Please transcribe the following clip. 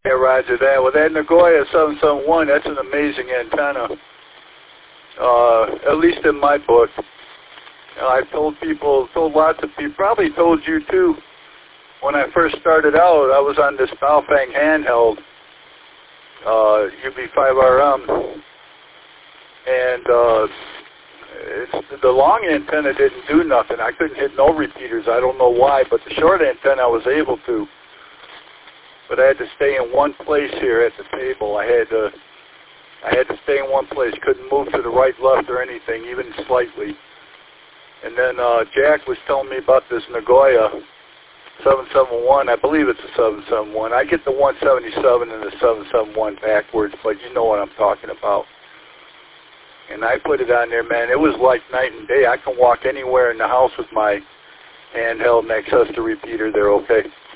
Yeah, roger that. Well, that Nagoya 771, that's an amazing antenna. At least in my book. I've told lots of people, probably told you too, when I first started out, I was on this Baofeng handheld, UB5RM, and the long antenna didn't do nothing. I couldn't hit no repeaters. I don't know why, but the short antenna I was able to. But I had to stay in one place here at the table. I had to stay in one place. Couldn't move to the right, left, or anything, even slightly. And then Jack was telling me about this Nagoya 771. I believe it's a 771. I get the 177 and the 771 backwards, but you know what I'm talking about. And I put it on there, man. It was like night and day. I can walk anywhere in the house with my handheld and access the repeater there, okay?